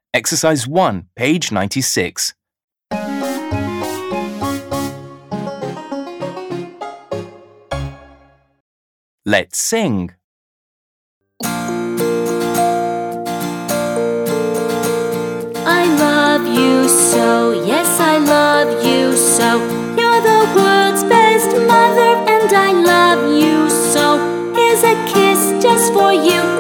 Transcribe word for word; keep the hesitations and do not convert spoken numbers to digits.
Exercise one, page ninety-six. Let's sing. I love you so, yes I love you so. You're the world's best mother and I love you so. Here's a kiss just for you.